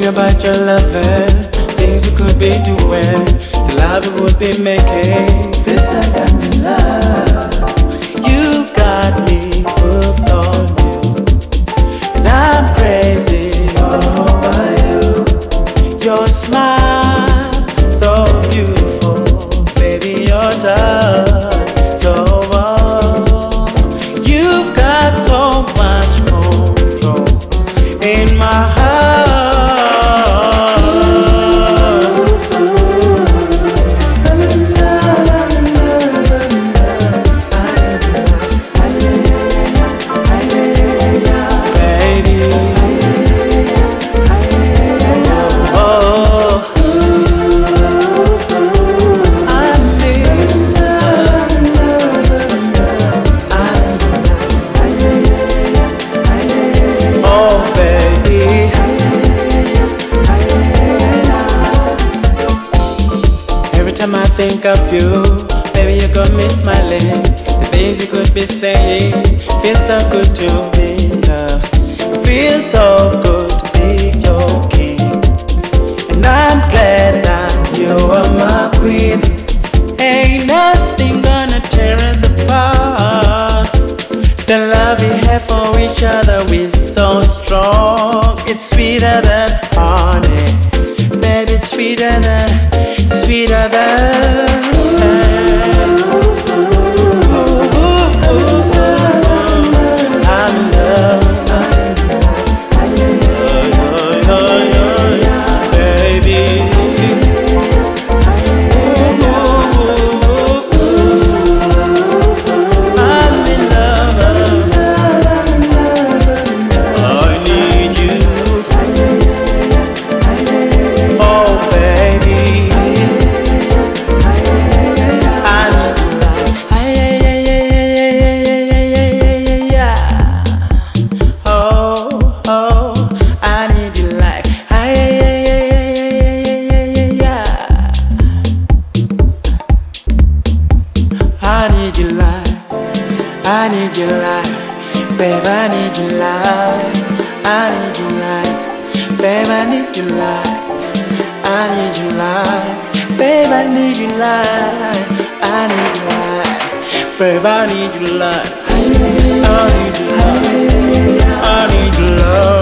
Thinking about your lover, things you could be doing, the love you would be making. Feels like I'm in love. You got me hooked on you, and I'm crazy over you. Your smile, so beautiful, baby, your touch, so warm. You've got so much control in my heart. Time I think of you, baby, you got me smiling. The things you could be saying feel so good to be loved. It feels so good to be your king, and I'm glad that you are my queen. Ain't nothing gonna tear us apart. The love we have for each other is so strong. It's sweeter than honey, baby, it's sweeter than I'm in love, baby. I'm in love. I need you. Oh, baby. I need your life, I need your life, babe, I need your life, I need your life, babe, I need your life, I need your life, babe, I need your life, I need your life, babe, I need your life, I need your life, I need your love.